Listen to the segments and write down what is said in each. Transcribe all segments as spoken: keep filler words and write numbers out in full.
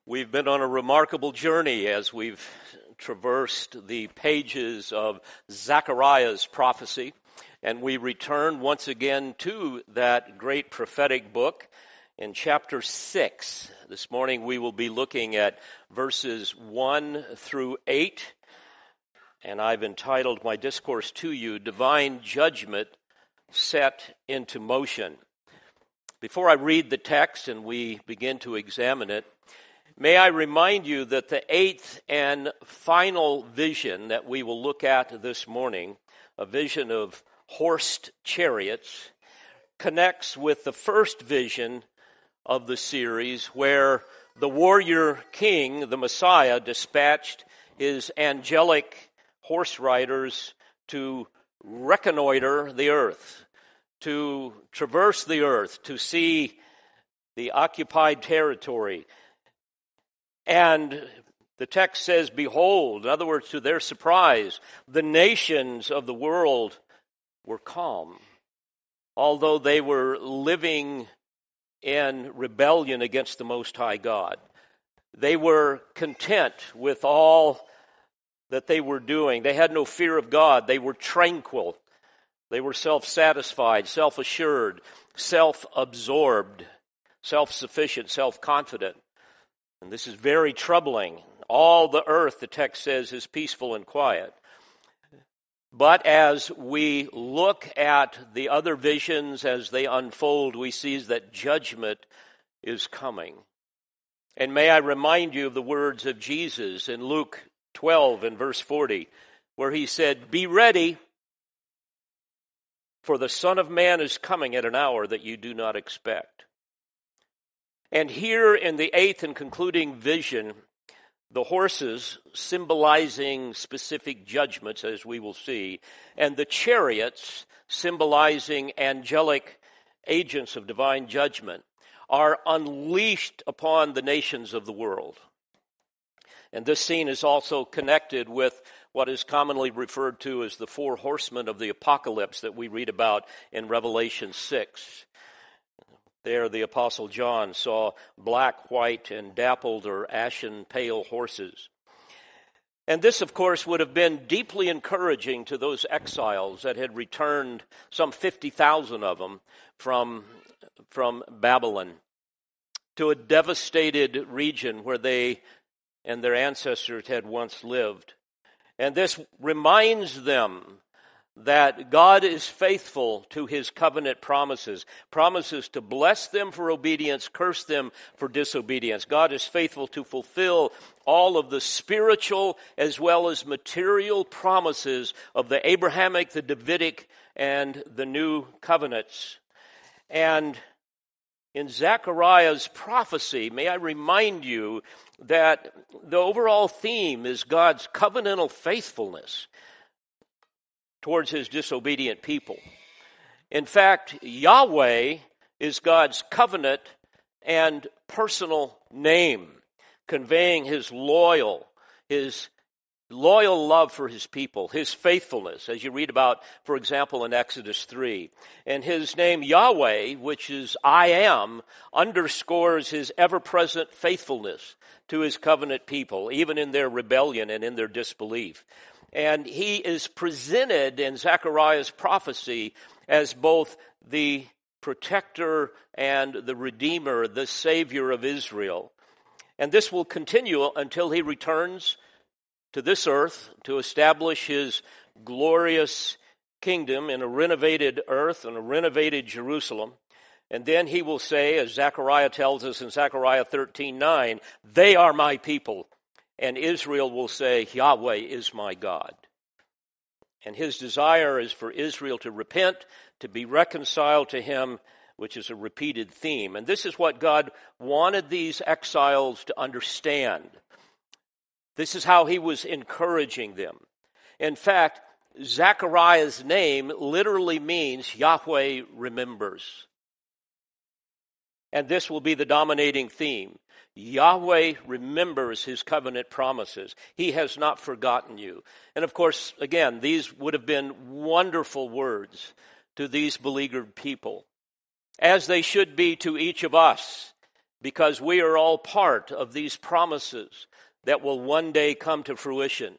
We've been on a remarkable journey as we've traversed the pages of Zechariah's prophecy, and we return once again to that great prophetic book in chapter six. This morning we will be looking at verses one through eight, and I've entitled my discourse to you, Divine Judgment Set into Motion. Before I read the text and we begin to examine it, may I remind you that the eighth and final vision that we will look at this morning, a vision of horsed chariots, connects with the first vision of the series where the warrior king, the Messiah, dispatched his angelic horse riders to reconnoiter the earth, to traverse the earth, to see the occupied territory. And the text says, behold, in other words, to their surprise, the nations of the world were calm, although they were living in rebellion against the Most High God. They were content with all that they were doing. They had no fear of God. They were tranquil. They were self-satisfied, self-assured, self-absorbed, self-sufficient, self-confident. And this is very troubling. All the earth, the text says, is peaceful and quiet. But as we look at the other visions as they unfold, we see that judgment is coming. And may I remind you of the words of Jesus in Luke twelve and verse forty, where he said, "Be ready, for the Son of Man is coming at an hour that you do not expect." And here in the eighth and concluding vision, the horses symbolizing specific judgments, as we will see, and the chariots symbolizing angelic agents of divine judgment, are unleashed upon the nations of the world. And this scene is also connected with what is commonly referred to as the four horsemen of the apocalypse that we read about in Revelation six. There the Apostle John saw black, white, and dappled or ashen pale horses. And this, of course, would have been deeply encouraging to those exiles that had returned, some fifty thousand of them, from, from Babylon to a devastated region where they and their ancestors had once lived. And this reminds them that God is faithful to his covenant promises, promises to bless them for obedience, curse them for disobedience. God is faithful to fulfill all of the spiritual as well as material promises of the Abrahamic, the Davidic, and the new covenants. And in Zechariah's prophecy, may I remind you that the overall theme is God's covenantal faithfulness towards his disobedient people. In fact, Yahweh is God's covenant and personal name, conveying his loyal, his loyal love for his people, his faithfulness, as you read about, for example, in Exodus three. And his name Yahweh, which is I am, underscores his ever-present faithfulness to his covenant people, even in their rebellion and in their disbelief. And he is presented in Zechariah's prophecy as both the protector and the redeemer, the savior of Israel. And this will continue until he returns to this earth to establish his glorious kingdom in a renovated earth and a renovated Jerusalem. And then he will say, as Zechariah tells us in Zechariah thirteen nine, "They are my people." And Israel will say, "Yahweh is my God." And his desire is for Israel to repent, to be reconciled to him, which is a repeated theme. And this is what God wanted these exiles to understand. This is how he was encouraging them. In fact, Zechariah's name literally means Yahweh remembers. And this will be the dominating theme. Yahweh remembers his covenant promises. He has not forgotten you. And of course, again, these would have been wonderful words to these beleaguered people, as they should be to each of us, because we are all part of these promises that will one day come to fruition.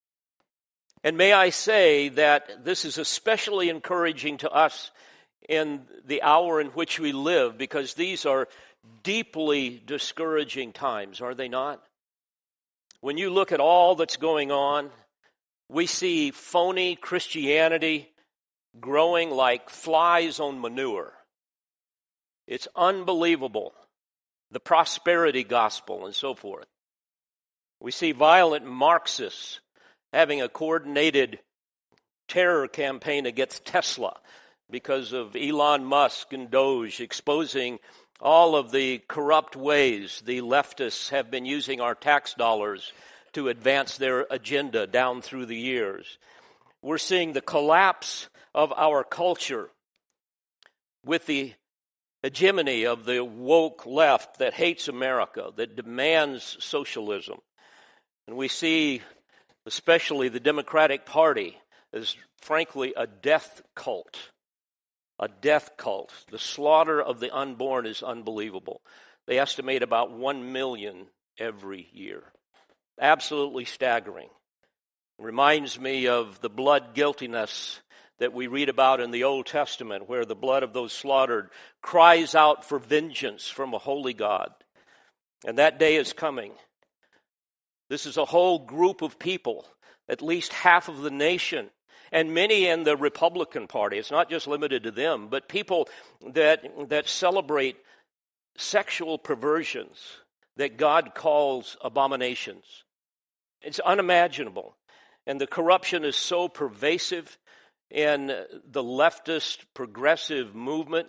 And may I say that this is especially encouraging to us in the hour in which we live, because these are deeply discouraging times, are they not? When you look at all that's going on, we see phony Christianity growing like flies on manure. It's unbelievable. The prosperity gospel and so forth. We see violent Marxists having a coordinated terror campaign against Tesla because of Elon Musk and Doge exposing all of the corrupt ways the leftists have been using our tax dollars to advance their agenda down through the years. We're seeing the collapse of our culture with the hegemony of the woke left that hates America, that demands socialism. And we see especially the Democratic Party as, frankly, a death cult. A death cult. The slaughter of the unborn is unbelievable. They estimate about one million every year. Absolutely staggering. It reminds me of the blood guiltiness that we read about in the Old Testament, where the blood of those slaughtered cries out for vengeance from a holy God. And that day is coming. This is a whole group of people, at least half of the nation, and many in the Republican Party. It's not just limited to them, but people that that celebrate sexual perversions that God calls abominations. It's unimaginable. And the corruption is so pervasive in the leftist progressive movement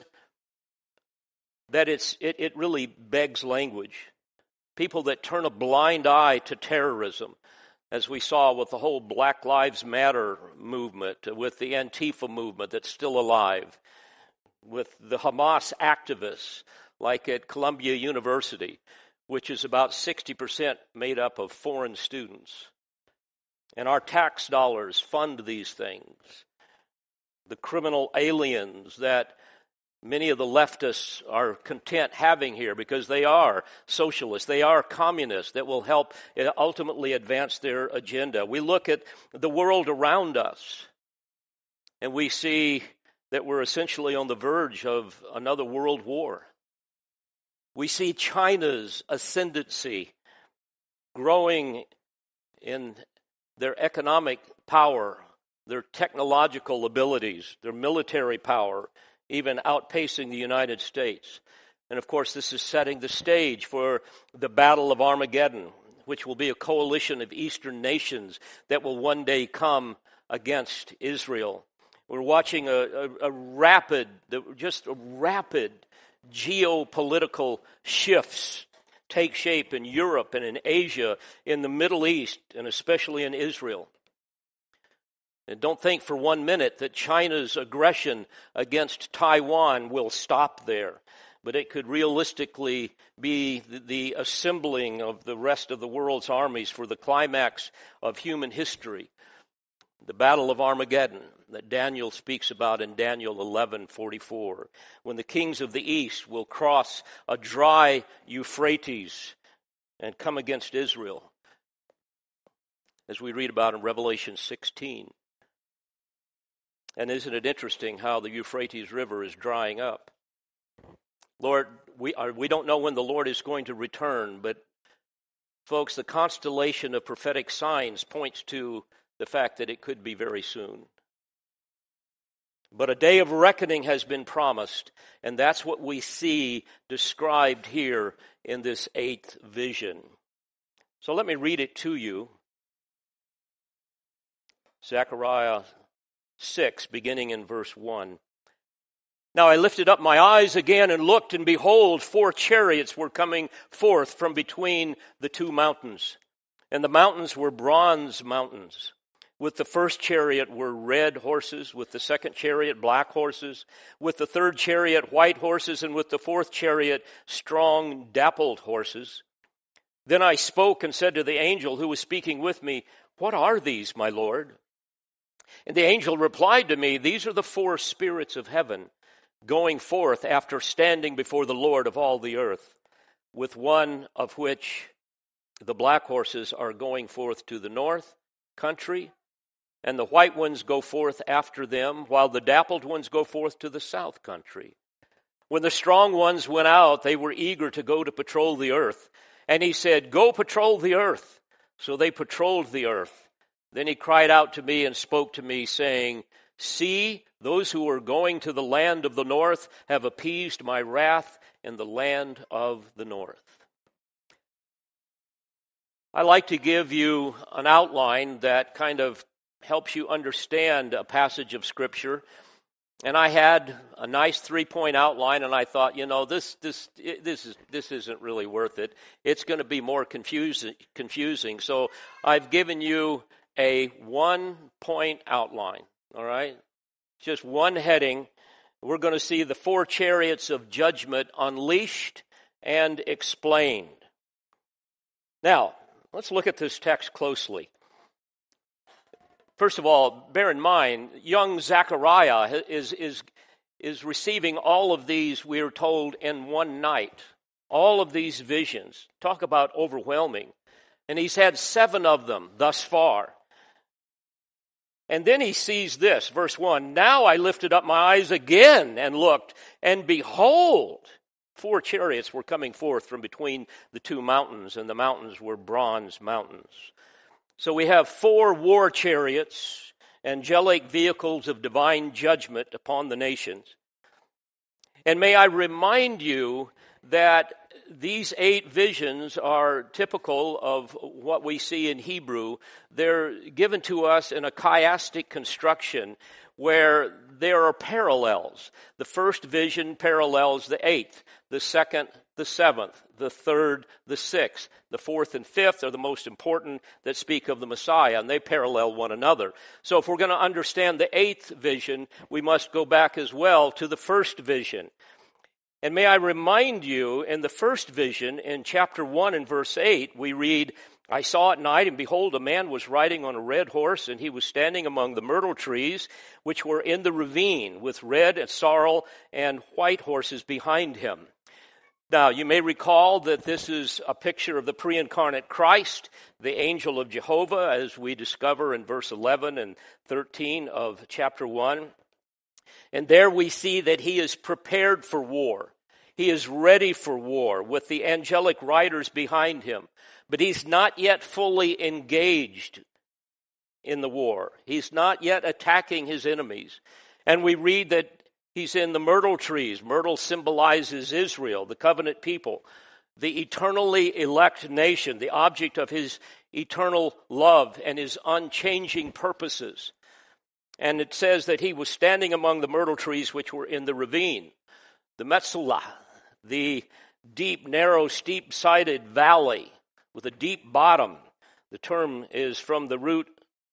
that it's it, it really begs language. People that turn a blind eye to terrorism, as we saw with the whole Black Lives Matter movement, with the Antifa movement that's still alive, with the Hamas activists, like at Columbia University, which is about sixty percent made up of foreign students. And our tax dollars fund these things. The criminal aliens that many of the leftists are content having here because they are socialists, they are communists that will help ultimately advance their agenda. We look at the world around us and we see that we're essentially on the verge of another world war. We see China's ascendancy growing in their economic power, their technological abilities, their military power, even outpacing the United States. And of course, this is setting the stage for the Battle of Armageddon, which will be a coalition of Eastern nations that will one day come against Israel. We're watching a, a, a rapid, just a rapid geopolitical shifts take shape in Europe and in Asia, in the Middle East, and especially in Israel. And don't think for one minute that China's aggression against Taiwan will stop there, but it could realistically be the, the assembling of the rest of the world's armies for the climax of human history, the Battle of Armageddon that Daniel speaks about in Daniel eleven forty-four, when the kings of the east will cross a dry Euphrates and come against Israel, as we read about in Revelation sixteen. And isn't it interesting how the Euphrates River is drying up? Lord, we are, we don't know when the Lord is going to return, but folks, the constellation of prophetic signs points to the fact that it could be very soon. But a day of reckoning has been promised, and that's what we see described here in this eighth vision. So let me read it to you. Zechariah six, beginning in verse one. Now I lifted up my eyes again and looked, and behold, four chariots were coming forth from between the two mountains. And the mountains were bronze mountains. With the first chariot were red horses, with the second chariot black horses, with the third chariot white horses, and with the fourth chariot strong dappled horses. Then I spoke and said to the angel who was speaking with me, "What are these, my Lord?" And the angel replied to me, "These are the four spirits of heaven, going forth after standing before the Lord of all the earth. with one of which the black horses are going forth to the north country, and the white ones go forth after them, while the dappled ones go forth to the south country. When the strong ones went out, they were eager to go to patrol the earth. And he said, "Go patrol the earth." So they patrolled the earth. Then he cried out to me and spoke to me, saying, "See, those who are going to the land of the north have appeased my wrath in the land of the north." I like to give you an outline that kind of helps you understand a passage of Scripture. And I had a nice three-point outline, and I thought, you know, this this this is this isn't really worth it. It's going to be more confusing. Confusing. So I've given you a one-point outline. All right, just one heading. We're going to see the four chariots of judgment unleashed and explained. Now, let's look at this text closely. First of all, bear in mind, young Zechariah is, is, is receiving all of these, we are told, in one night. All of these visions. Talk about overwhelming. And he's had seven of them thus far. And then he sees this, verse one, "Now I lifted up my eyes again and looked, and behold, four chariots were coming forth from between the two mountains, and the mountains were bronze mountains." So we have four war chariots, angelic vehicles of divine judgment upon the nations. And may I remind you that these eight visions are typical of what we see in Hebrew. They're given to us in a chiastic construction where there are parallels. The first vision parallels the eighth, the second, the seventh, the third, the sixth. The fourth and fifth are the most important that speak of the Messiah, and they parallel one another. So if we're going to understand the eighth vision, we must go back as well to the first vision. And may I remind you, in the first vision, in chapter one and verse eight, we read, "I saw at night, and behold, a man was riding on a red horse, and he was standing among the myrtle trees, which were in the ravine, with red and sorrel and white horses behind him." Now, you may recall that this is a picture of the pre-incarnate Christ, the angel of Jehovah, as we discover in verse eleven and thirteen of chapter one. And there we see that he is prepared for war. He is ready for war with the angelic riders behind him. But he's not yet fully engaged in the war. He's not yet attacking his enemies. And we read that he's in the myrtle trees. Myrtle symbolizes Israel, the covenant people, the eternally elect nation, the object of his eternal love and his unchanging purposes. And it says that he was standing among the myrtle trees which were in the ravine, the Metzulah, the deep, narrow, steep-sided valley with a deep bottom. The term is from the root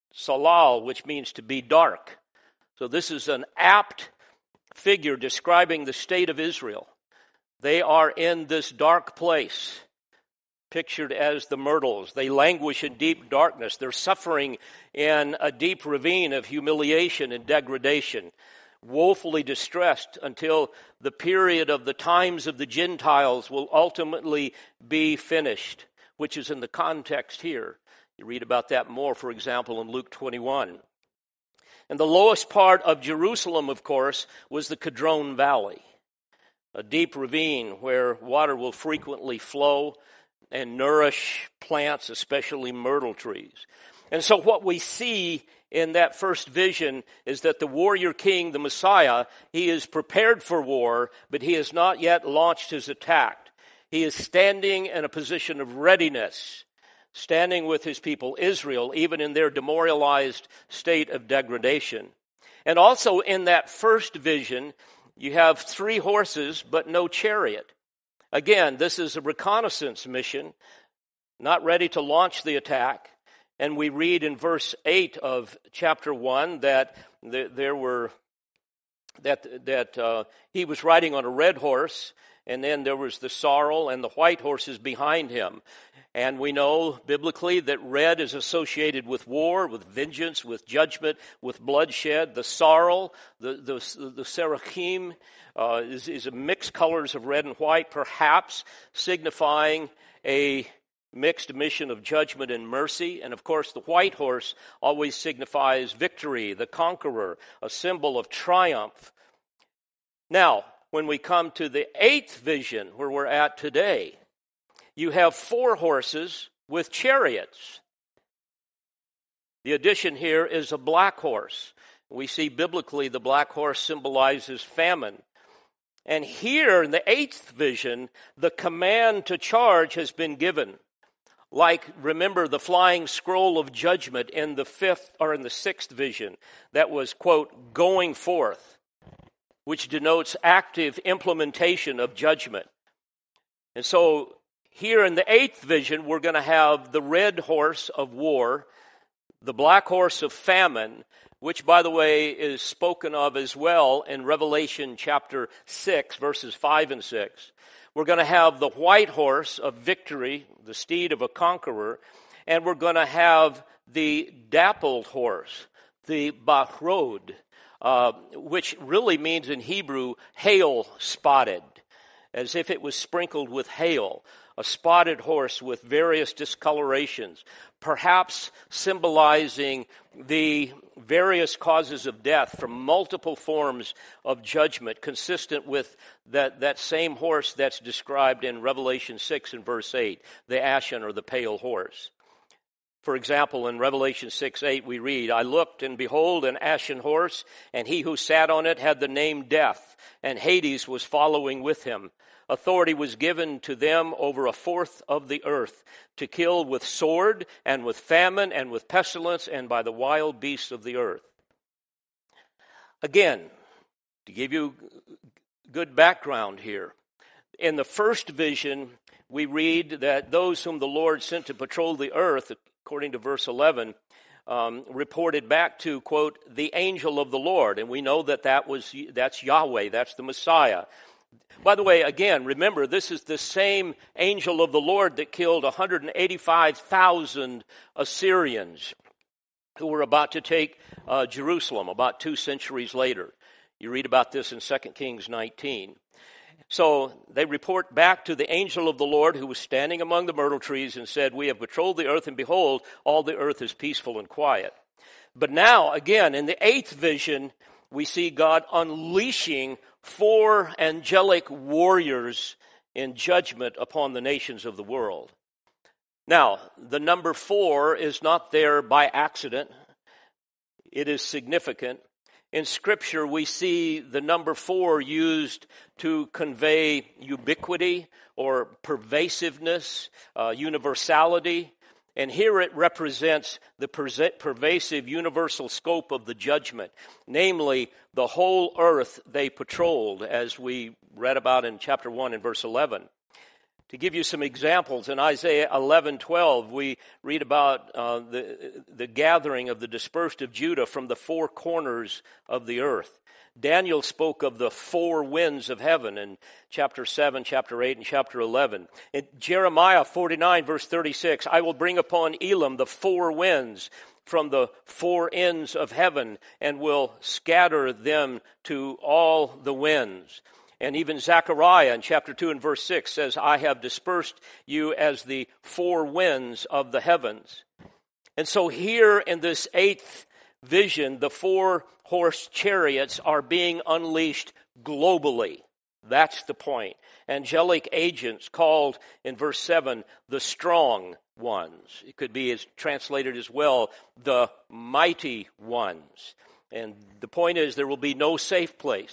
salal, which means to be dark. So this is an apt figure describing the state of Israel. They are in this dark place, pictured as the myrtles. They languish in deep darkness. They're suffering in a deep ravine of humiliation and degradation, woefully distressed until the period of the times of the Gentiles will ultimately be finished, which is in the context here. You read about that more, for example, in Luke twenty-one. And the lowest part of Jerusalem, of course, was the Kidron Valley, a deep ravine where water will frequently flow and nourish plants, especially myrtle trees. And so what we see in that first vision is that the warrior king, the Messiah, he is prepared for war, but he has not yet launched his attack. He is standing in a position of readiness, standing with his people Israel, even in their demoralized state of degradation. And also in that first vision, you have three horses, but no chariot. Again, this is a reconnaissance mission, not ready to launch the attack. And we read in verse eight of chapter one that there were that that uh, he was riding on a red horse, and then there was the sorrel and the white horses behind him. And we know biblically that red is associated with war, with vengeance, with judgment, with bloodshed. The sorrel, the, the, the seraphim, uh, is, is a mixed colors of red and white, perhaps signifying a mixed mission of judgment and mercy. And of course, the white horse always signifies victory, the conqueror, a symbol of triumph. Now, when we come to the eighth vision, where we're at today, you have four horses with chariots. The addition here is a black horse. We see biblically the black horse symbolizes famine. And here in the eighth vision, the command to charge has been given. Like, remember the flying scroll of judgment in the fifth or in the sixth vision that was, quote, going forth, which denotes active implementation of judgment. And so here in the eighth vision, we're going to have the red horse of war, the black horse of famine, which, by the way, is spoken of as well in Revelation chapter six, verses five and six. We're going to have the white horse of victory, the steed of a conqueror, and we're going to have the dappled horse, the bahrod, uh, which really means in Hebrew, hail spotted, as if it was sprinkled with hail. A spotted horse with various discolorations, perhaps symbolizing the various causes of death from multiple forms of judgment, consistent with that, that same horse that's described in Revelation six and verse eight, the ashen or the pale horse. For example, in Revelation six eight we read, I looked, and behold, an ashen horse, and he who sat on it had the name Death, and Hades was following with him. Authority was given to them over a fourth of the earth, to kill with sword, and with famine, and with pestilence, and by the wild beasts of the earth. Again, to give you good background here, in the first vision, we read that those whom the Lord sent to patrol the earth, according to verse eleven, um, reported back to, quote, the angel of the Lord. And we know that, that was that's Yahweh, that's the Messiah. By the way, again, remember, this is the same angel of the Lord that killed one hundred eighty-five thousand Assyrians who were about to take uh, Jerusalem about two centuries later. You read about this in Second Kings nineteen. So they report back to the angel of the Lord who was standing among the myrtle trees and said, we have patrolled the earth, and behold, all the earth is peaceful and quiet. But now, again, in the eighth vision, we see God unleashing four angelic warriors in judgment upon the nations of the world. Now, the number four is not there by accident. It is significant. In Scripture, we see the number four used to convey ubiquity or pervasiveness, uh, universality. And here it represents the pervasive universal scope of the judgment, namely the whole earth they patrolled, as we read about in chapter one and verse eleven. To give you some examples, in Isaiah eleven twelve, we read about uh, the, the gathering of the dispersed of Judah from the four corners of the earth. Daniel spoke of the four winds of heaven in chapter seven, chapter eight, and chapter eleven. In Jeremiah forty-nine, verse thirty-six, I will bring upon Elam the four winds from the four ends of heaven, and will scatter them to all the winds. And even Zechariah in chapter two and verse six says, I have dispersed you as the four winds of the heavens. And so here in this eighth vision, the four horse chariots are being unleashed globally. That's the point. Angelic agents called in verse seven the strong ones. It could be as translated as well, the mighty ones. And the point is, there will be no safe place,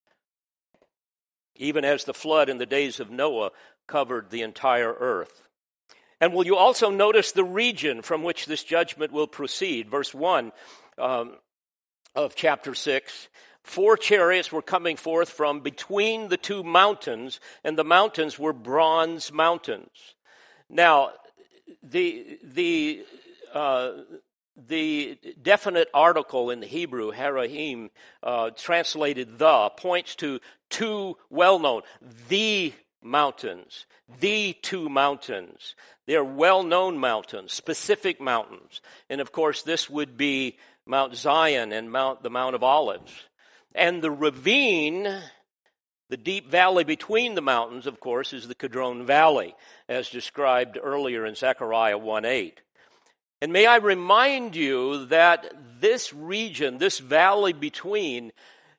even as the flood in the days of Noah covered the entire earth. And will you also notice the region from which this judgment will proceed? Verse one um, of chapter six, four chariots were coming forth from between the two mountains, and the mountains were bronze mountains. Now, the the uh, the definite article in the Hebrew, harahim, uh, translated the, points to two well-known, the mountains, the two mountains. They're well-known mountains, specific mountains. And of course, this would be Mount Zion and Mount the Mount of Olives. And the ravine, the deep valley between the mountains, of course, is the Kidron Valley, as described earlier in Zechariah one eight. And may I remind you that this region, this valley between,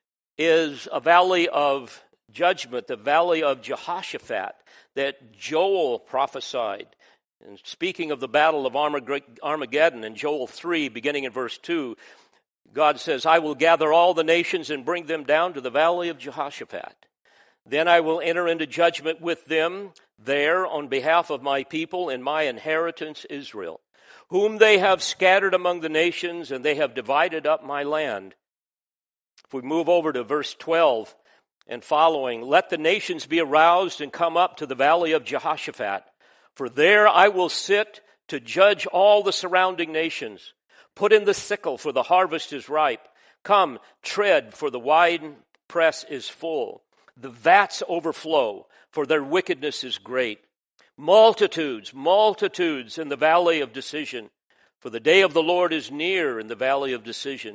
is a valley of judgment, the valley of Jehoshaphat that Joel prophesied. And speaking of the battle of Armageddon in Joel three, beginning in verse two, God says, I will gather all the nations and bring them down to the valley of Jehoshaphat. Then I will enter into judgment with them there on behalf of my people and my inheritance Israel, whom they have scattered among the nations, and they have divided up my land. If we move over to verse twelve and following, let the nations be aroused and come up to the valley of Jehoshaphat, for there I will sit to judge all the surrounding nations. Put in the sickle, for the harvest is ripe. Come, tread, for the wine press is full. The vats overflow, for their wickedness is great. Multitudes, multitudes in the valley of decision, for the day of the Lord is near in the valley of decision.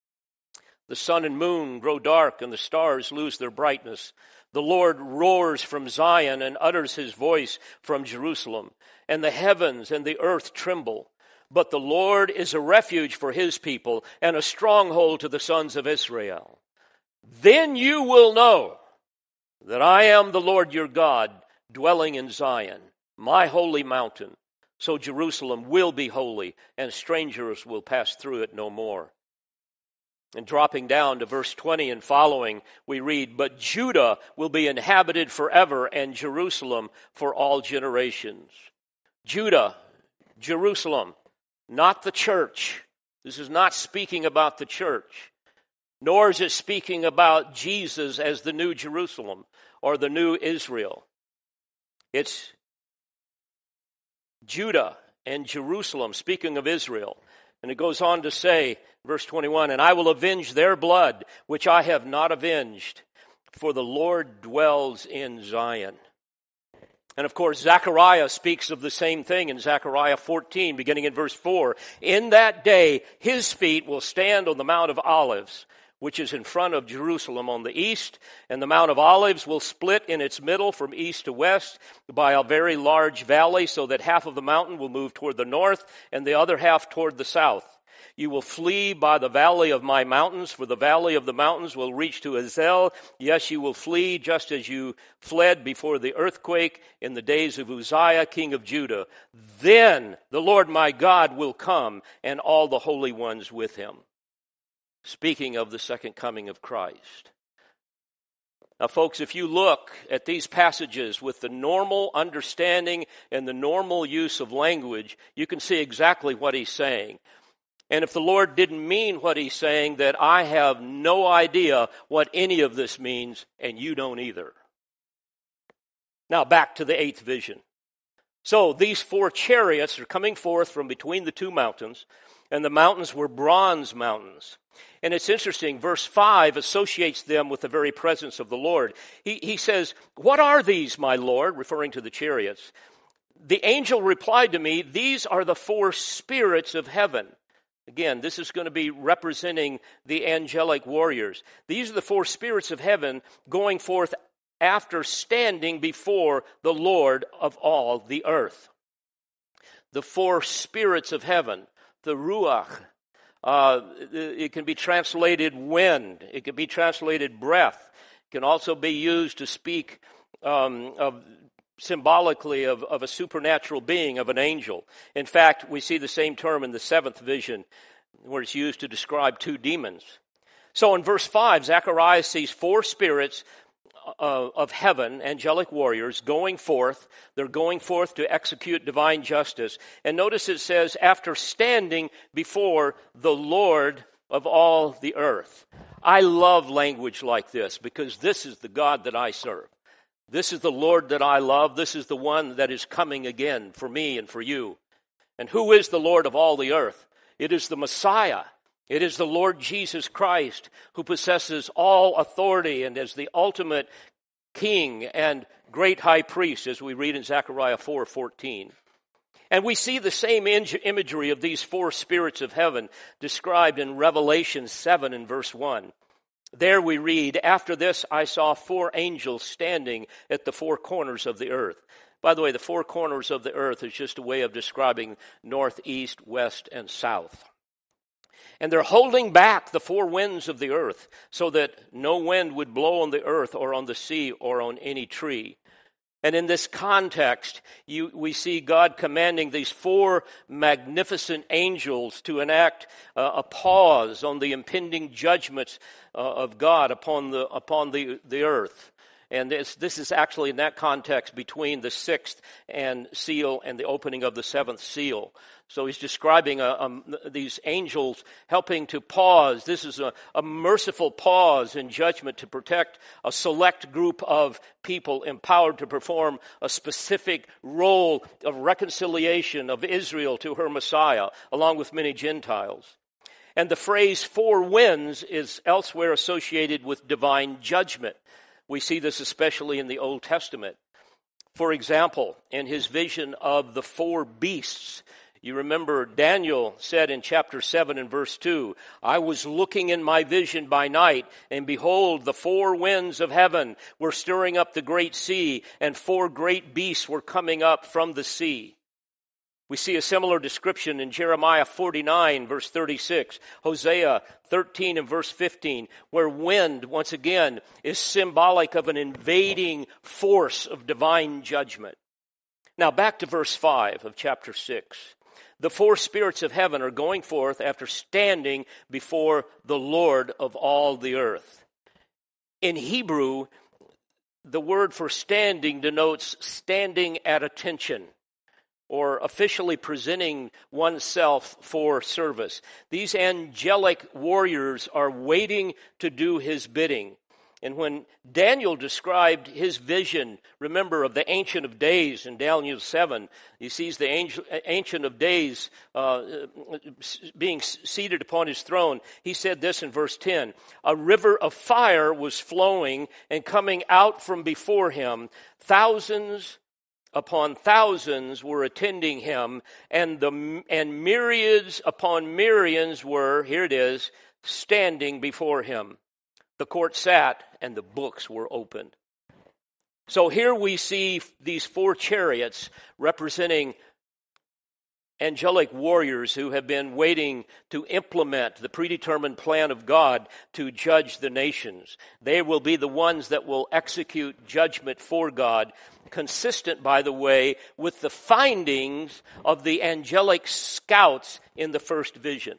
The sun and moon grow dark, and the stars lose their brightness. The Lord roars from Zion and utters his voice from Jerusalem, and the heavens and the earth tremble. But the Lord is a refuge for his people and a stronghold to the sons of Israel. Then you will know that I am the Lord your God, dwelling in Zion, my holy mountain. So Jerusalem will be holy, and strangers will pass through it no more. And dropping down to verse twenty and following, we read, but Judah will be inhabited forever, and Jerusalem for all generations. Judah, Jerusalem, not the church. This is not speaking about the church, nor is it speaking about Jesus as the new Jerusalem or the new Israel. It's Judah and Jerusalem, speaking of Israel. And it goes on to say, verse twenty-one, and I will avenge their blood, which I have not avenged, for the Lord dwells in Zion. And of course, Zechariah speaks of the same thing in Zechariah fourteen, beginning in verse four. In that day, his feet will stand on the Mount of Olives, which is in front of Jerusalem on the east, and the Mount of Olives will split in its middle from east to west by a very large valley, so that half of the mountain will move toward the north and the other half toward the south. You will flee by the valley of my mountains, for the valley of the mountains will reach to Azel. Yes, you will flee just as you fled before the earthquake in the days of Uzziah, king of Judah. Then the Lord my God will come, and all the holy ones with him. Speaking of the second coming of Christ. Now, folks, if you look at these passages with the normal understanding and the normal use of language, you can see exactly what he's saying. And if the Lord didn't mean what he's saying, that I have no idea what any of this means, and you don't either. Now, back to the eighth vision. So, these four chariots are coming forth from between the two mountains, and the mountains were bronze mountains. And it's interesting, verse five associates them with the very presence of the Lord. He, he says, what are these, my Lord? Referring to the chariots. The angel replied to me, these are the four spirits of heaven. Again, this is going to be representing the angelic warriors. These are the four spirits of heaven going forth after standing before the Lord of all the earth. The four spirits of heaven, the Ruach. Uh, it can be translated wind. It can be translated breath. It can also be used to speak um, of symbolically of, of a supernatural being, of an angel. In fact, we see the same term in the seventh vision, where it's used to describe two demons. So in verse five, Zechariah sees four spirits uh, of heaven, angelic warriors, going forth. They're going forth to execute divine justice. And notice it says, after standing before the Lord of all the earth. I love language like this, because this is the God that I serve. This is the Lord that I love. This is the one that is coming again for me and for you. And who is the Lord of all the earth? It is the Messiah. It is the Lord Jesus Christ who possesses all authority and is the ultimate king and great high priest, as we read in Zechariah four fourteen. And we see the same imagery of these four spirits of heaven described in Revelation seven and verse one. There we read, "After this I saw four angels standing at the four corners of the earth." By the way, the four corners of the earth is just a way of describing north, east, west, and south. And they're holding back the four winds of the earth so that no wind would blow on the earth or on the sea or on any tree. And in this context, you, we see God commanding these four magnificent angels to enact uh, a pause on the impending judgments uh, of God upon the upon the, the earth. And this, this is actually in that context between the sixth and seal and the opening of the seventh seal. So he's describing a, um, these angels helping to pause. This is a, a merciful pause in judgment to protect a select group of people empowered to perform a specific role of reconciliation of Israel to her Messiah, along with many Gentiles. And the phrase four winds is elsewhere associated with divine judgment. We see this especially in the Old Testament. For example, in his vision of the four beasts, you remember Daniel said in chapter seven and verse two, "I was looking in my vision by night, and behold, the four winds of heaven were stirring up the great sea, and four great beasts were coming up from the sea." We see a similar description in Jeremiah forty-nine, verse thirty-six, Hosea thirteen and verse fifteen, where wind, once again, is symbolic of an invading force of divine judgment. Now back to verse five of chapter six. The four spirits of heaven are going forth after standing before the Lord of all the earth. In Hebrew, the word for standing denotes standing at attention, or officially presenting oneself for service. These angelic warriors are waiting to do his bidding. And when Daniel described his vision, remember, of the Ancient of Days in Daniel seven, he sees the angel, Ancient of Days uh, being seated upon his throne. He said this in verse ten, "A river of fire was flowing and coming out from before him. Thousands upon thousands were attending him, and the and myriads upon myriads were," here it is, "standing before him. The court sat, and the books were opened." So here we see these four chariots representing angelic warriors who have been waiting to implement the predetermined plan of God to judge the nations. They will be the ones that will execute judgment for God, consistent, by the way, with the findings of the angelic scouts in the first vision.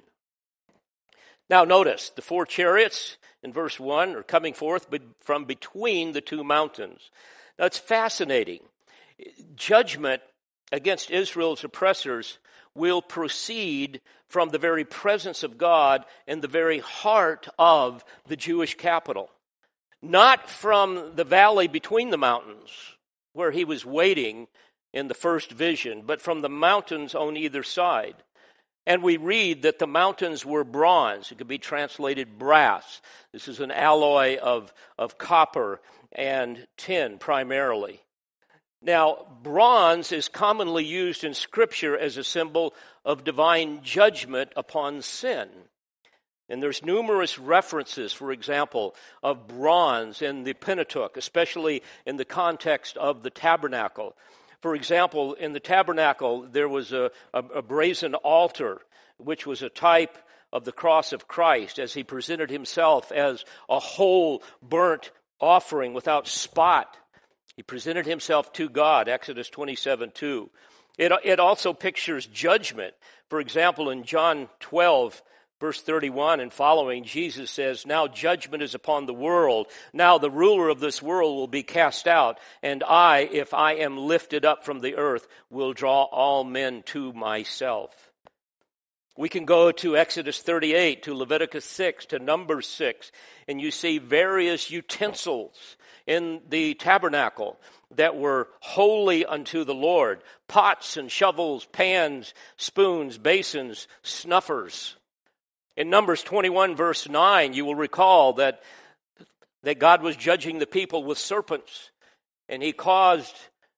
Now notice, the four chariots in verse one are coming forth from between the two mountains. Now it's fascinating. Judgment against Israel's oppressors will proceed from the very presence of God in the very heart of the Jewish capital. Not from the valley between the mountains, where he was waiting in the first vision, but from the mountains on either side. And we read that the mountains were bronze. It could be translated brass. This is an alloy of, of copper and tin primarily. Now, bronze is commonly used in Scripture as a symbol of divine judgment upon sin. And there's numerous references, for example, of bronze in the Pentateuch, especially in the context of the tabernacle. For example, in the tabernacle, there was a, a, a brazen altar, which was a type of the cross of Christ, as he presented himself as a whole burnt offering without spot. He presented himself to God, Exodus twenty-seven two. It, it also pictures judgment. For example, in John twelve, verse thirty-one and following, Jesus says, "Now judgment is upon the world. Now the ruler of this world will be cast out. And I, if I am lifted up from the earth, will draw all men to myself." We can go to Exodus thirty-eight, to Leviticus six, to Numbers six, and you see various utensils in the tabernacle that were holy unto the Lord. Pots and shovels, pans, spoons, basins, snuffers. In Numbers twenty-one, verse nine, you will recall that, that God was judging the people with serpents, and he caused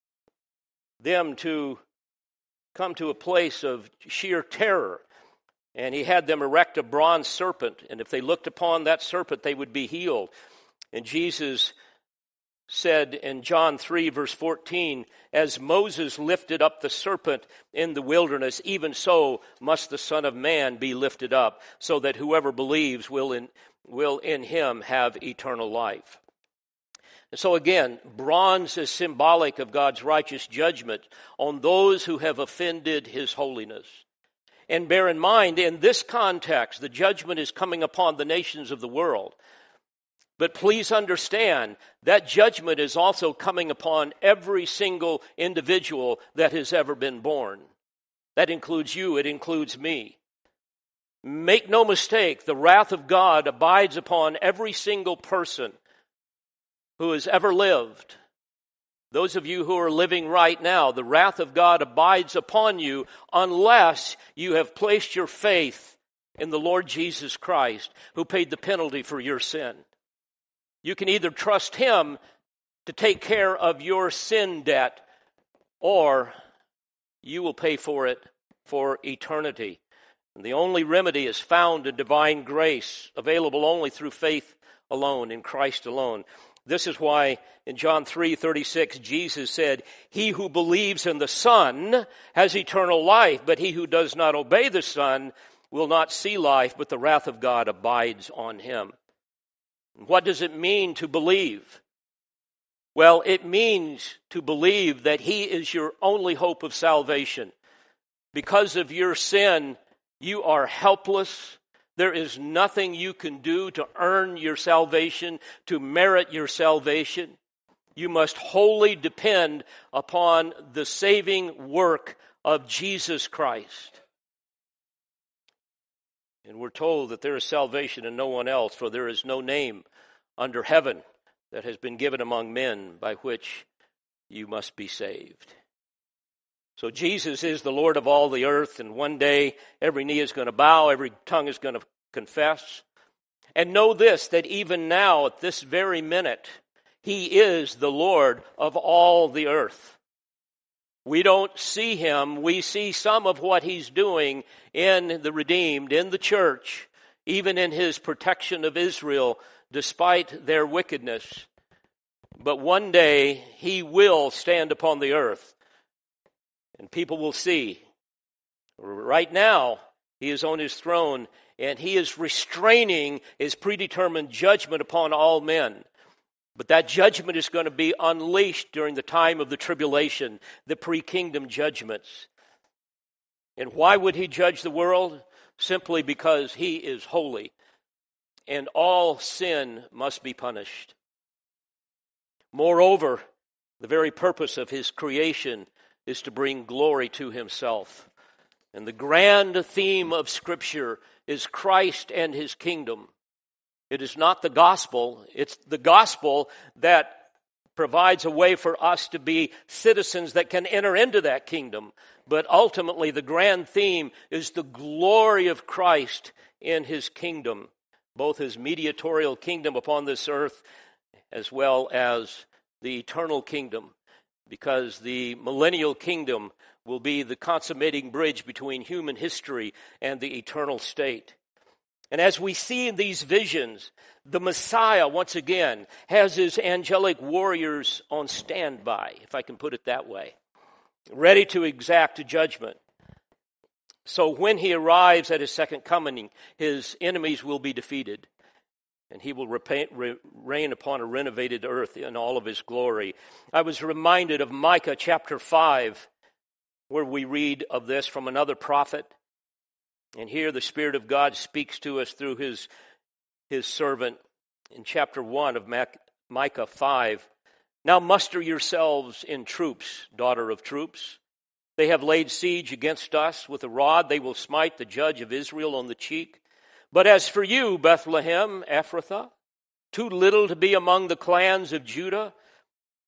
them to come to a place of sheer terror. And he had them erect a bronze serpent, and if they looked upon that serpent, they would be healed. And Jesus said in John three, verse fourteen, as Moses lifted up the serpent in the wilderness, even so must the Son of Man be lifted up, so that whoever believes will in, will in him have eternal life. And so again, bronze is symbolic of God's righteous judgment on those who have offended his holiness. And bear in mind, in this context, the judgment is coming upon the nations of the world. But please understand, that judgment is also coming upon every single individual that has ever been born. That includes you, it includes me. Make no mistake, the wrath of God abides upon every single person who has ever lived. Those of you who are living right now, the wrath of God abides upon you unless you have placed your faith in the Lord Jesus Christ, who paid the penalty for your sin. You can either trust him to take care of your sin debt, or you will pay for it for eternity. And the only remedy is found in divine grace, available only through faith alone, in Christ alone. This is why in John three thirty-six, Jesus said, he who believes in the Son has eternal life, but he who does not obey the Son will not see life, but the wrath of God abides on him. What does it mean to believe? Well, it means to believe that he is your only hope of salvation. Because of your sin, you are helpless. There is nothing you can do to earn your salvation, to merit your salvation. You must wholly depend upon the saving work of Jesus Christ. And we're told that there is salvation in no one else, for there is no name under heaven that has been given among men by which you must be saved. So Jesus is the Lord of all the earth, and one day every knee is going to bow, every tongue is going to confess. And know this, that even now, at this very minute, he is the Lord of all the earth. We don't see him. We see some of what he's doing in the redeemed, in the church, even in his protection of Israel, despite their wickedness. But one day he will stand upon the earth, and people will see. Right now, he is on his throne, and he is restraining his predetermined judgment upon all men. But that judgment is going to be unleashed during the time of the tribulation, the pre-kingdom judgments. And why would he judge the world? Simply because he is holy, and all sin must be punished. Moreover, the very purpose of his creation is to bring glory to himself. And the grand theme of Scripture is Christ and his kingdom. It is not the gospel. It's the gospel that provides a way for us to be citizens that can enter into that kingdom. But ultimately, the grand theme is the glory of Christ in his kingdom, both his mediatorial kingdom upon this earth as well as the eternal kingdom, because the millennial kingdom will be the consummating bridge between human history and the eternal state. And as we see in these visions, the Messiah, once again, has his angelic warriors on standby, if I can put it that way, ready to exact judgment. So when he arrives at his second coming, his enemies will be defeated, and he will reign upon a renovated earth in all of his glory. I was reminded of Micah chapter five, where we read of this from another prophet. And here the Spirit of God speaks to us through his, his servant in chapter one of Micah five. Now muster yourselves in troops, daughter of troops. They have laid siege against us. With a rod they will smite the judge of Israel on the cheek. But as for you, Bethlehem, Ephrathah, too little to be among the clans of Judah,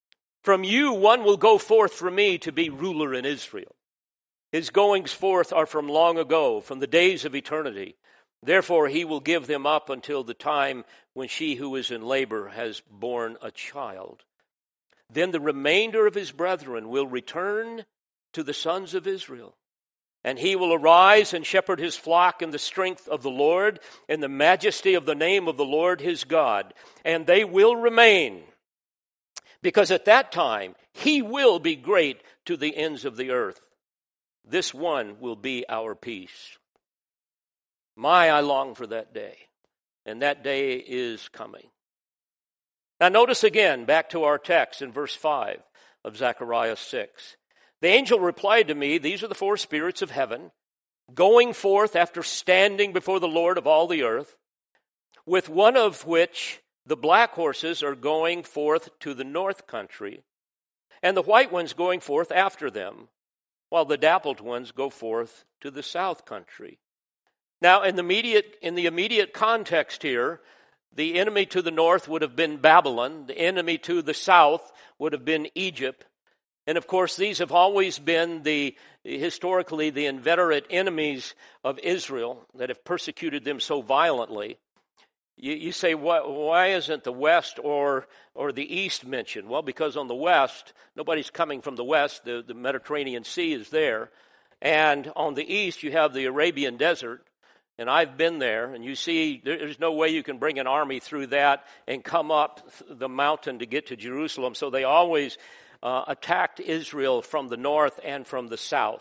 From you one will go forth from me to be ruler in Israel. His goings forth are from long ago, from the days of eternity. Therefore he will give them up until the time when she who is in labor has borne a child. Then the remainder of his brethren will return to the sons of Israel. And he will arise and shepherd his flock in the strength of the Lord, in the majesty of the name of the Lord his God. And they will remain, because at that time he will be great to the ends of the earth. This one will be our peace. My, I long for that day, and that day is coming. Now notice again, back to our text in verse five of Zechariah six. The angel replied to me, these are the four spirits of heaven, going forth after standing before the Lord of all the earth, with one of which the black horses are going forth to the north country, and the white ones going forth after them, while the dappled ones go forth to the south country. Now, in the immediate, in the immediate context here, the enemy to the north would have been Babylon. The enemy to the south would have been Egypt. And of course, these have always been the historically the inveterate enemies of Israel that have persecuted them so violently. You, you say, why, why isn't the west or or the east mentioned? Well, because on the west, nobody's coming from the west. The, the Mediterranean Sea is there. And on the east, you have the Arabian desert. And I've been there, and you see there's no way you can bring an army through that and come up the mountain to get to Jerusalem. So they always uh, attacked Israel from the north and from the south.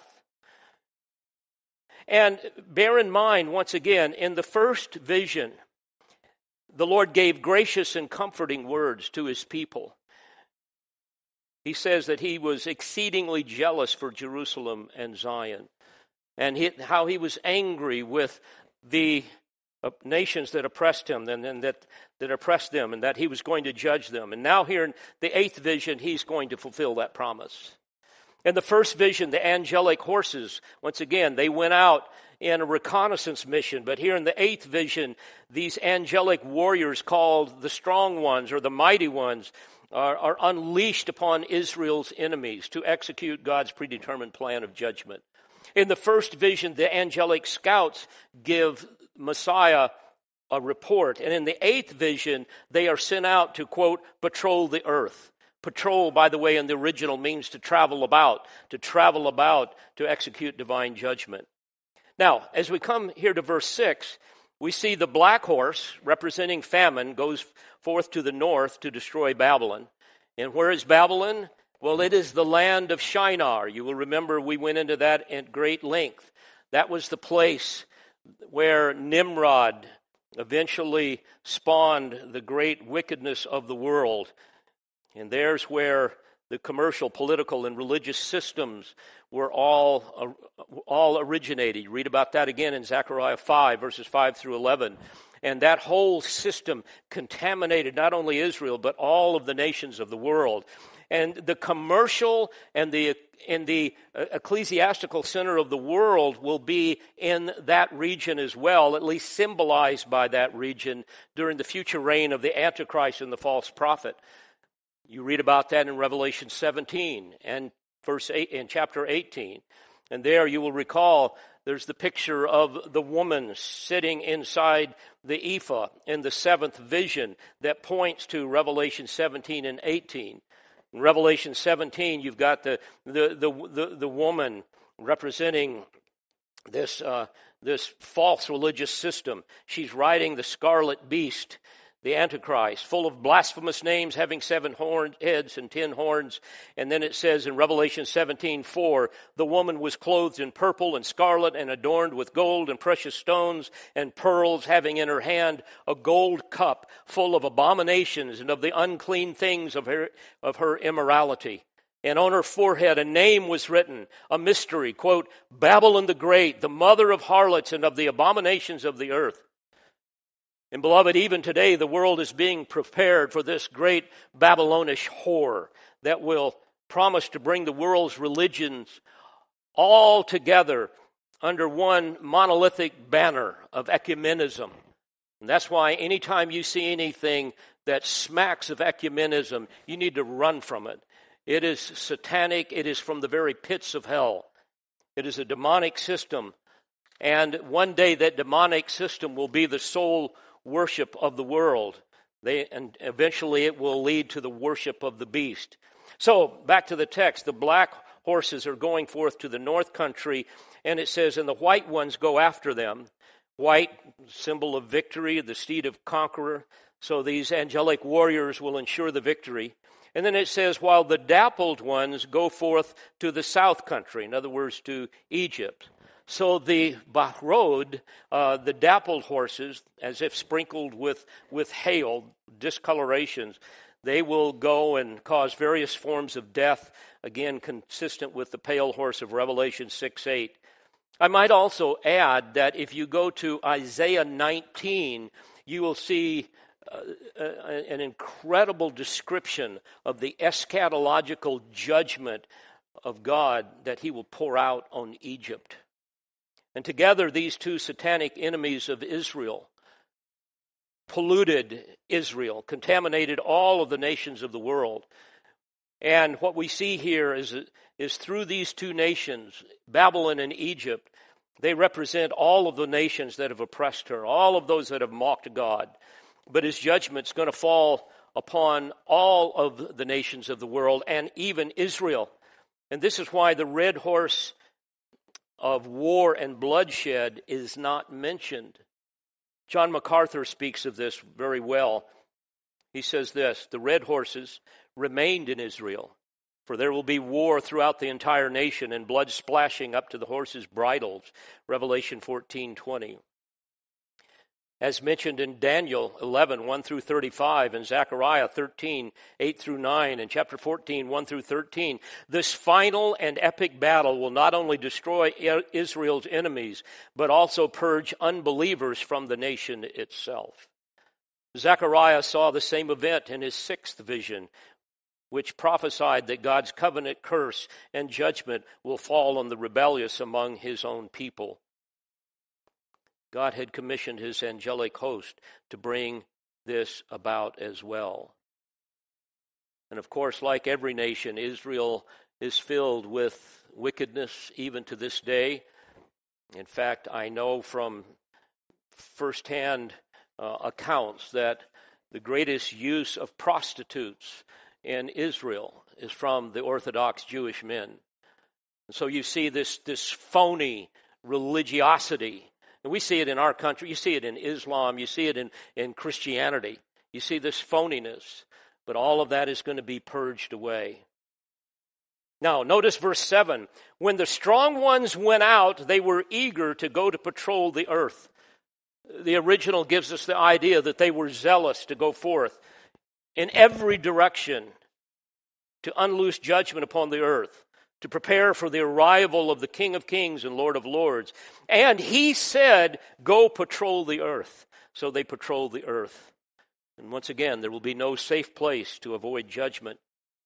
And bear in mind, once again, in the first vision, the Lord gave gracious and comforting words to his people. He says that he was exceedingly jealous for Jerusalem and Zion, and he, how he was angry with the uh, nations that oppressed him and, and that, that oppressed them, and that he was going to judge them. And now here in the eighth vision, he's going to fulfill that promise. In the first vision, the angelic horses, once again, they went out in a reconnaissance mission. But here in the eighth vision, these angelic warriors called the strong ones or the mighty ones are, are unleashed upon Israel's enemies to execute God's predetermined plan of judgment. In the first vision, the angelic scouts give Messiah a report. And in the eighth vision, they are sent out to, quote, patrol the earth. Patrol, by the way, in the original means to travel about, to travel about to execute divine judgment. Now, as we come here to verse six, we see the black horse, representing famine, goes forth to the north to destroy Babylon. And where is Babylon? Well, it is the land of Shinar. You will remember we went into that at great length. That was the place where Nimrod eventually spawned the great wickedness of the world. And there's where the commercial, political, and religious systems were all, all originated. You read about that again in Zechariah five, verses five through eleven. And that whole system contaminated not only Israel, but all of the nations of the world. And the commercial and the and the ecclesiastical center of the world will be in that region as well, at least symbolized by that region during the future reign of the Antichrist and the false prophet. You read about that in Revelation seventeen and verse eight in chapter eighteen. And there you will recall there's the picture of the woman sitting inside the ephah in the seventh vision that points to Revelation seventeen and eighteen. In Revelation seventeen, you've got the the the the, the woman representing this uh, this false religious system. She's riding the scarlet beast, the Antichrist, full of blasphemous names, having seven horned heads and ten horns. And then it says in Revelation seventeen four, the woman was clothed in purple and scarlet and adorned with gold and precious stones and pearls, having in her hand a gold cup full of abominations and of the unclean things of her, of her immorality. And on her forehead a name was written, a mystery, quote, Babylon the Great, the mother of harlots and of the abominations of the earth. And beloved, even today the world is being prepared for this great Babylonish whore that will promise to bring the world's religions all together under one monolithic banner of ecumenism. And that's why anytime you see anything that smacks of ecumenism, you need to run from it. It is satanic. It is from the very pits of hell. It is a demonic system. And one day that demonic system will be the sole worship of the world. They, and eventually it will lead to the worship of the beast. So, back to the text. The black horses are going forth to the north country, and it says, and the white ones go after them. White, symbol of victory, the steed of conqueror. So these angelic warriors will ensure the victory. And then it says, while the dappled ones go forth to the south country, in other words, to Egypt. So the Bahrod, uh, the dappled horses, as if sprinkled with, with hail, discolorations, they will go and cause various forms of death, again, consistent with the pale horse of Revelation six eight. I might also add that if you go to Isaiah nineteen, you will see uh, an incredible description of the eschatological judgment of God that he will pour out on Egypt. And together, these two satanic enemies of Israel polluted Israel, contaminated all of the nations of the world. And what we see here is, is through these two nations, Babylon and Egypt, they represent all of the nations that have oppressed her, all of those that have mocked God. But his judgment's going to fall upon all of the nations of the world and even Israel. And this is why the red horse of war and bloodshed is not mentioned. John MacArthur speaks of this very well. He says this, the red horses remained in Israel, for there will be war throughout the entire nation and blood splashing up to the horses' bridles. Revelation fourteen twenty. As mentioned in Daniel eleven, one through thirty-five, and Zechariah thirteen, eight through nine, and chapter fourteen, one through thirteen, this final and epic battle will not only destroy Israel's enemies, but also purge unbelievers from the nation itself. Zechariah saw the same event in his sixth vision, which prophesied that God's covenant curse and judgment will fall on the rebellious among his own people. God had commissioned his angelic host to bring this about as well. And of course, like every nation, Israel is filled with wickedness even to this day. In fact, I know from firsthand uh, accounts that the greatest use of prostitutes in Israel is from the Orthodox Jewish men. And so you see this, this phony religiosity. And we see it in our country. You see it in Islam. You see it in, in Christianity. You see this phoniness. But all of that is going to be purged away. Now, notice verse seven. When the strong ones went out, they were eager to go to patrol the earth. The original gives us the idea that they were zealous to go forth in every direction to unloose judgment upon the earth, to prepare for the arrival of the King of Kings and Lord of Lords. And he said, go patrol the earth. So they patrolled the earth. And once again, there will be no safe place to avoid judgment.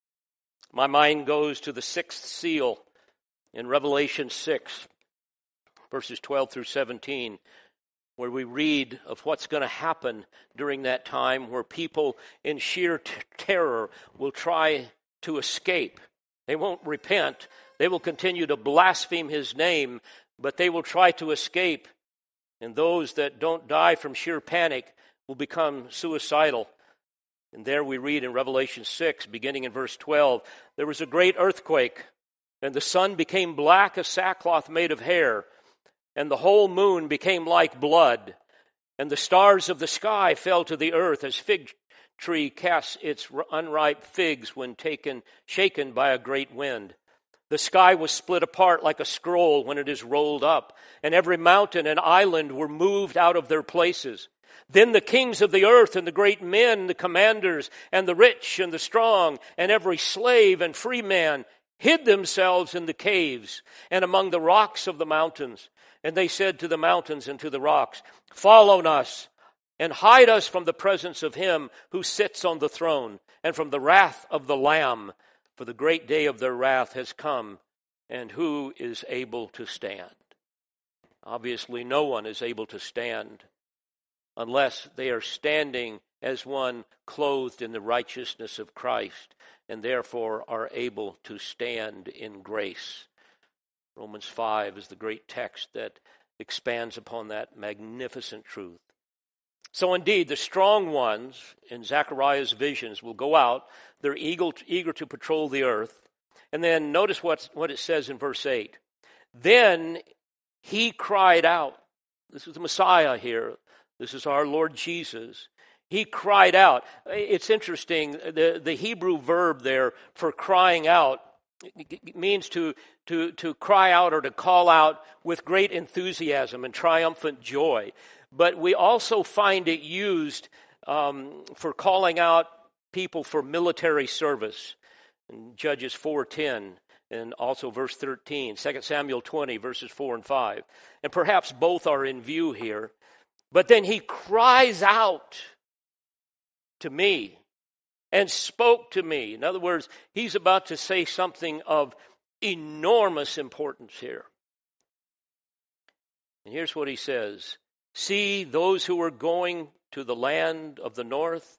My mind goes to the sixth seal in Revelation six, verses twelve through seventeen, where we read of what's going to happen during that time, where people in sheer t- terror will try to escape. They won't repent. They will continue to blaspheme his name, but they will try to escape. And those that don't die from sheer panic will become suicidal. And there we read in Revelation six, beginning in verse twelve, there was a great earthquake, and the sun became black as sackcloth made of hair, and the whole moon became like blood, and the stars of the sky fell to the earth as fig tree casts its unripe figs when taken, shaken by a great wind. The sky was split apart like a scroll when it is rolled up, and every mountain and island were moved out of their places. Then the kings of the earth and the great men, the commanders, and the rich and the strong, and every slave and free man hid themselves in the caves and among the rocks of the mountains. And they said to the mountains and to the rocks, fall on us, and hide us from the presence of him who sits on the throne, and from the wrath of the Lamb. For the great day of their wrath has come, and who is able to stand? Obviously, no one is able to stand unless they are standing as one clothed in the righteousness of Christ, and therefore are able to stand in grace. Romans five is the great text that expands upon that magnificent truth. So indeed, the strong ones in Zechariah's visions will go out. They're eager, eager to patrol the earth. And then notice what's, what it says in verse eight. Then he cried out. This is the Messiah here. This is our Lord Jesus. He cried out. It's interesting, the, the Hebrew verb there for crying out means to, to, to cry out or to call out with great enthusiasm and triumphant joy. But we also find it used um, for calling out people for military service. In Judges four ten and also verse thirteen, Second Samuel twenty, verses four and five. And perhaps both are in view here. But then he cries out to me and spoke to me. In other words, he's about to say something of enormous importance here. And here's what he says. See, those who are going to the land of the north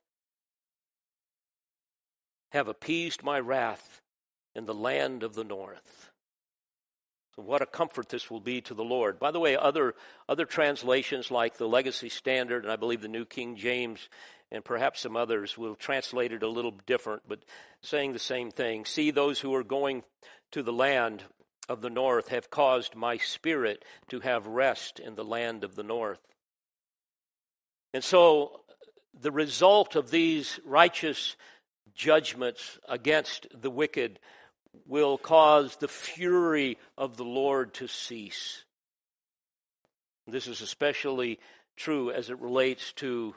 have appeased my wrath in the land of the north. So what a comfort this will be to the Lord. By the way, other, other translations like the Legacy Standard, and I believe the New King James, and perhaps some others will translate it a little different, but saying the same thing. See, those who are going to the land of the north have caused my spirit to have rest in the land of the north. And so the result of these righteous judgments against the wicked will cause the fury of the Lord to cease. This is especially true as it relates to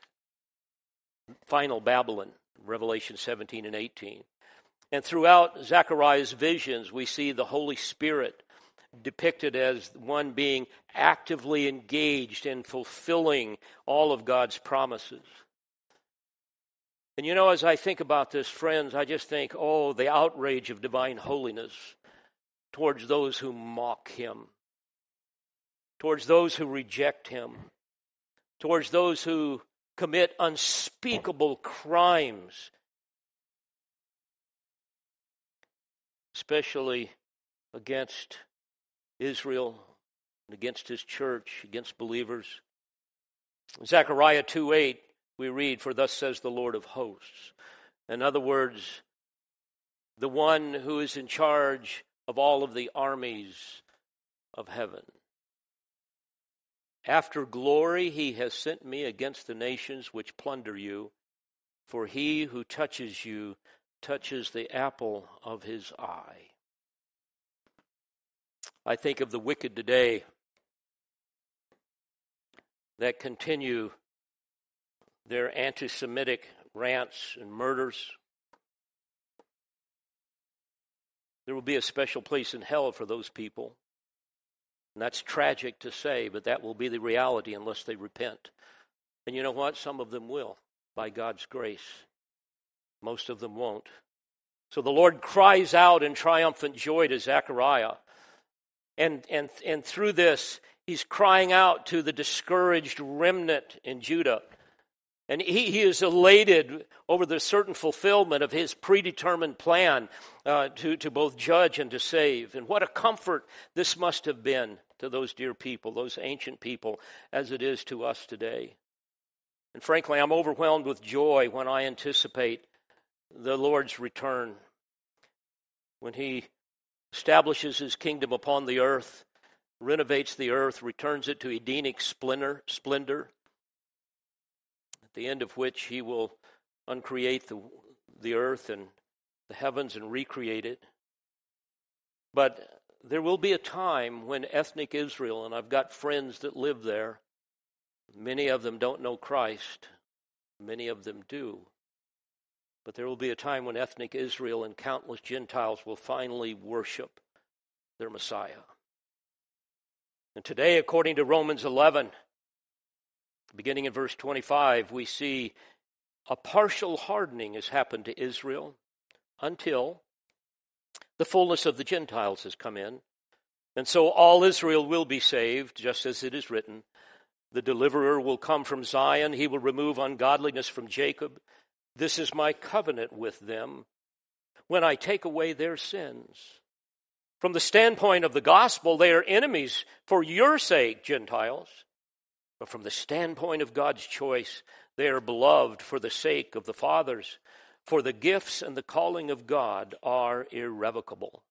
final Babylon, Revelation seventeen and eighteen. And throughout Zechariah's visions, we see the Holy Spirit depicted as one being actively engaged in fulfilling all of God's promises. And you know, as I think about this, friends, I just think, oh, the outrage of divine holiness towards those who mock him, towards those who reject him, towards those who commit unspeakable crimes, especially against Israel and against his church, against believers. In Zechariah two eight, we read, for thus says the Lord of hosts. In other words, the one who is in charge of all of the armies of heaven. After glory he has sent me against the nations which plunder you, for he who touches you touches the apple of his eye. I think of the wicked today that continue their anti-Semitic rants and murders. There will be a special place in hell for those people. And that's tragic to say, but that will be the reality unless they repent. And you know what? Some of them will, by God's grace. Most of them won't. So the Lord cries out in triumphant joy to Zechariah. And, and, and through this, he's crying out to the discouraged remnant in Judah. And he, he is elated over the certain fulfillment of his predetermined plan uh, to, to both judge and to save. And what a comfort this must have been to those dear people, those ancient people, as it is to us today. And frankly, I'm overwhelmed with joy when I anticipate the Lord's return, when he establishes his kingdom upon the earth, renovates the earth, returns it to Edenic splendor, splendor, at the end of which he will uncreate the, the earth and the heavens and recreate it. But there will be a time when ethnic Israel, and I've got friends that live there, many of them don't know Christ, many of them do. But there will be a time when ethnic Israel and countless Gentiles will finally worship their Messiah. And today, according to Romans eleven, beginning in verse twenty-five, we see a partial hardening has happened to Israel until the fullness of the Gentiles has come in. And so all Israel will be saved, just as it is written. The deliverer will come from Zion. He will remove ungodliness from Jacob. This is my covenant with them when I take away their sins. From the standpoint of the gospel, they are enemies for your sake, Gentiles. But from the standpoint of God's choice, they are beloved for the sake of the fathers. For the gifts and the calling of God are irrevocable.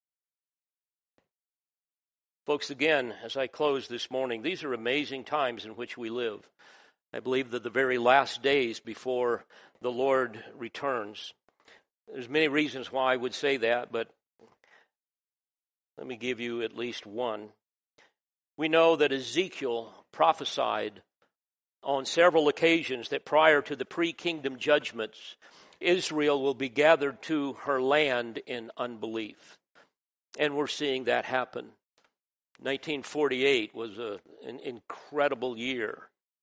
Folks, again, as I close this morning, these are amazing times in which we live. I believe that the very last days before the Lord returns. There's many reasons why I would say that, but let me give you at least one. We know that Ezekiel prophesied on several occasions that prior to the pre-kingdom judgments, Israel will be gathered to her land in unbelief. And we're seeing that happen. nineteen forty-eight was a, an incredible year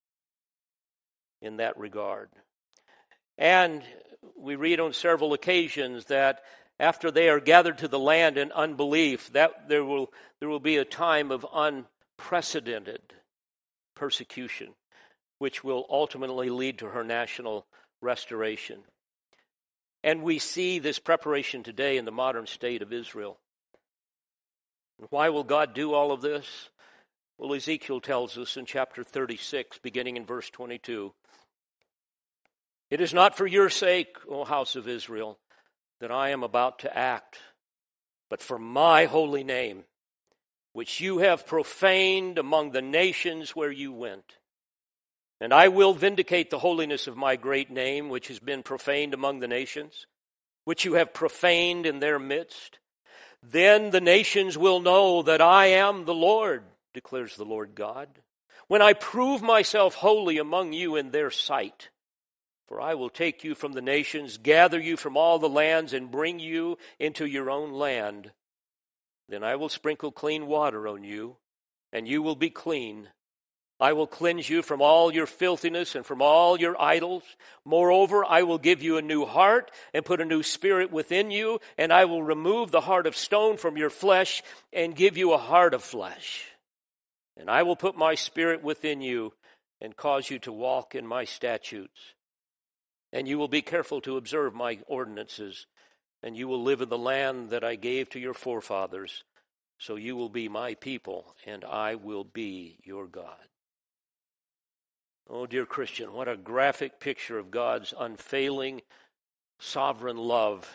in that regard. And we read on several occasions that after they are gathered to the land in unbelief, that there will there will be a time of unprecedented persecution, which will ultimately lead to her national restoration. And we see this preparation today in the modern state of Israel. And why will God do all of this? Well, Ezekiel tells us in chapter thirty-six, beginning in verse twenty-two, "It is not for your sake, O house of Israel, that I am about to act, but for my holy name, which you have profaned among the nations where you went. And I will vindicate the holiness of my great name, which has been profaned among the nations, which you have profaned in their midst. Then the nations will know that I am the Lord, declares the Lord God, when I prove myself holy among you in their sight. For I will take you from the nations, gather you from all the lands, and bring you into your own land. Then I will sprinkle clean water on you, and you will be clean. I will cleanse you from all your filthiness and from all your idols. Moreover, I will give you a new heart and put a new spirit within you, and I will remove the heart of stone from your flesh and give you a heart of flesh. And I will put my spirit within you and cause you to walk in my statutes. And you will be careful to observe my ordinances, and you will live in the land that I gave to your forefathers. So you will be my people, and I will be your God." Oh, dear Christian, what a graphic picture of God's unfailing, sovereign love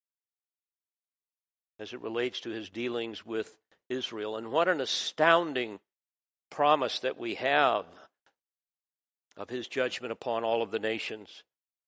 as it relates to his dealings with Israel. And what an astounding promise that we have of his judgment upon all of the nations.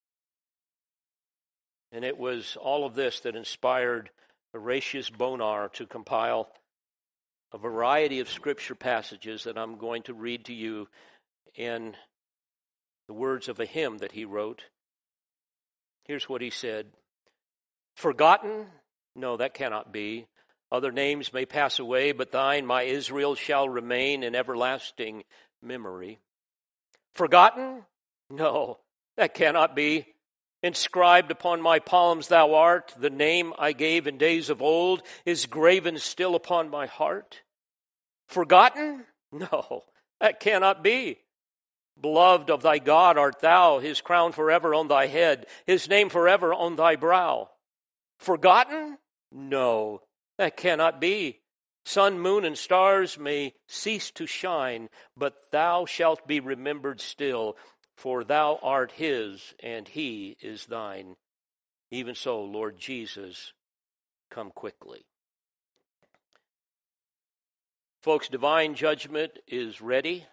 And it was all of this that inspired Horatius Bonar to compile a variety of scripture passages that I'm going to read to you in the words of a hymn that he wrote. Here's what he said. "Forgotten? No, that cannot be. Other names may pass away, but thine, my Israel, shall remain in everlasting memory. Forgotten? No, that cannot be. Inscribed upon my palms thou art. The name I gave in days of old is graven still upon my heart. Forgotten? No, that cannot be. Beloved of thy God art thou, his crown forever on thy head, his name forever on thy brow. Forgotten? No, that cannot be. Sun, moon, and stars may cease to shine, but thou shalt be remembered still, for thou art his, and he is thine. Even so, Lord Jesus, come quickly." Folks, divine judgment is ready.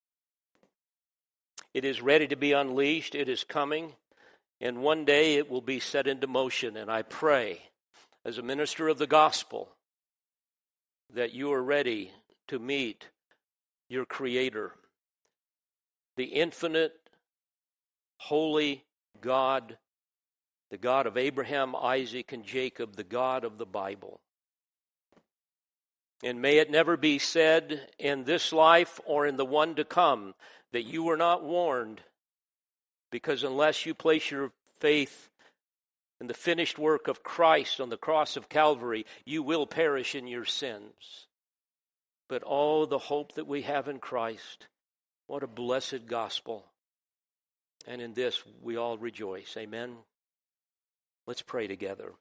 It is ready to be unleashed. It is coming. And one day it will be set into motion. And I pray, as a minister of the gospel, that you are ready to meet your Creator, the infinite, holy God, the God of Abraham, Isaac, and Jacob, the God of the Bible. And may it never be said in this life or in the one to come that you were not warned, because unless you place your faith in the finished work of Christ on the cross of Calvary, you will perish in your sins. But oh, the hope that we have in Christ. What a blessed gospel. And in this we all rejoice. Amen. Let's pray together.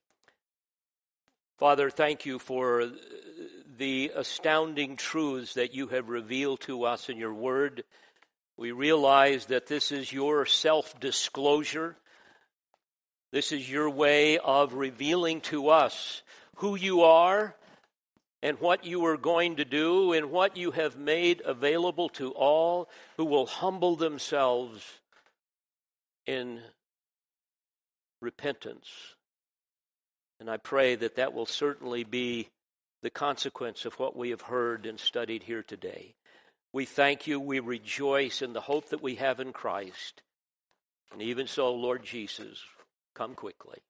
Father, thank you for the astounding truths that you have revealed to us in your word. We realize that this is your self-disclosure. This is your way of revealing to us who you are and what you are going to do and what you have made available to all who will humble themselves in repentance. And I pray that that will certainly be the consequence of what we have heard and studied here today. We thank you. We rejoice in the hope that we have in Christ. And even so, Lord Jesus, come quickly.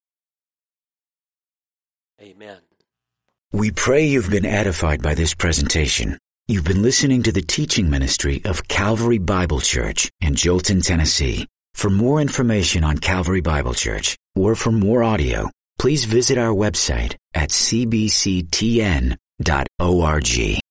Amen. We pray you've been edified by this presentation. You've been listening to the teaching ministry of Calvary Bible Church in Jolton, Tennessee. For more information on Calvary Bible Church or for more audio, please visit our website at c b c t n dot org.